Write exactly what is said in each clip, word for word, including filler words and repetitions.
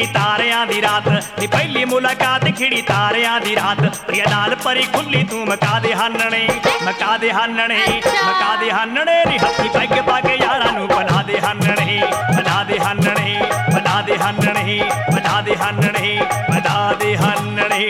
खिड़ी तारियां दी रात नी पहली मुलाकात खिड़ी तारियां दी रात प्रिया नाल परी खुली तू मका दे हानने मका दे हानने मका दे हानने नी हत्थी पैग पा के यारां नू बना दे हानने बना दे हानने बना दे हानने बना दे हानने बना दे हानने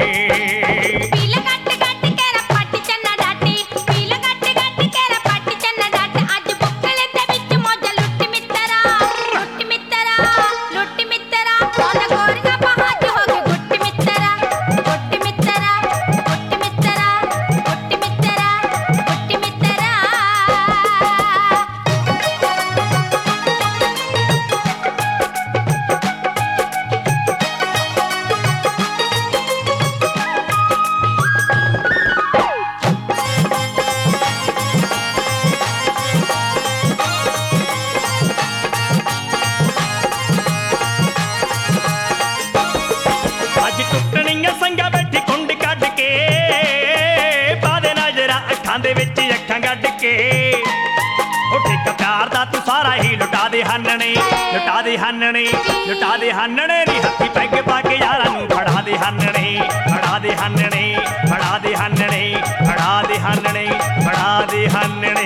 दे विच अखां गड्ड के ठेका प्यार दा तू सारा ही लुटा दे हानने लुटा दे हानने लुटा दे हानने नी हत्थी पैग पा के यारां नू फड़ा दे हानने फड़ा दे हानने फड़ा दे हानने फड़ा दे हानने फड़ा दे हानने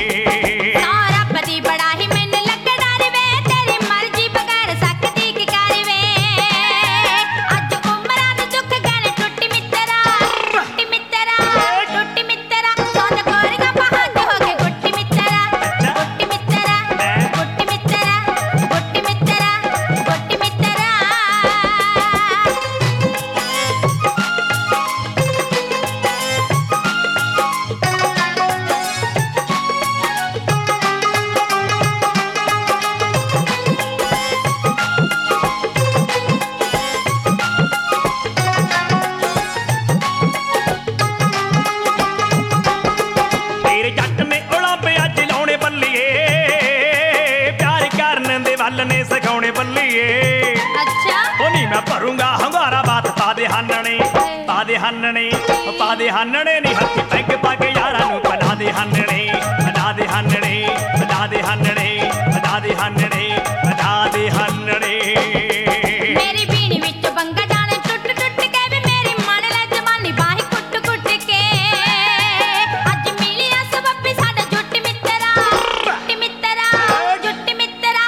ने सिखाने बल्लिए अच्छा ओ नी मैं भरूंगा हंगारा बात पा दे हानने पा दे हानने पा दे हानने नी हत्थी पैग पा के यारां नू बना दे हानने बना दे हानने बना दे हानने बना दे हानने बना दे हानने मेरी बीनी विच बंगा जाने टुट टुट के वे मेरी मन ले जवानी बाही कुट कुट के अज मिलिया सबब साडा जुट मित्रा जुट मित्रा जुट मित्रा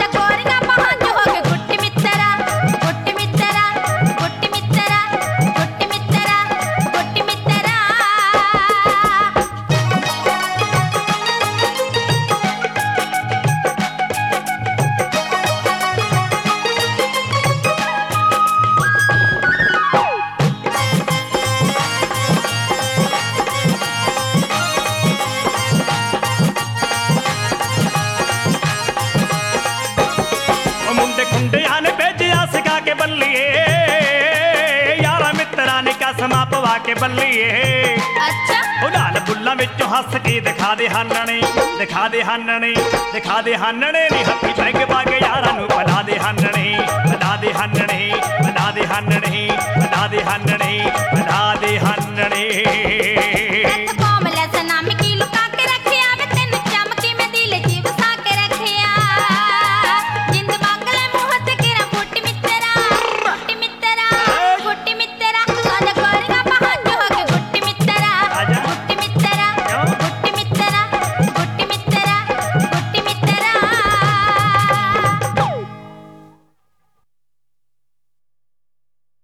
समा पवा के बल्लिए अच्छा ओ लाल बुल्ला विचों हस के दिखा दे हानने दिखा दे हानने दिखा दे हानने नी हत्थी पैग पा के यारां नू बना दे हानने बना दे हानने बना दे हानने बना दे हानने बना दे हानने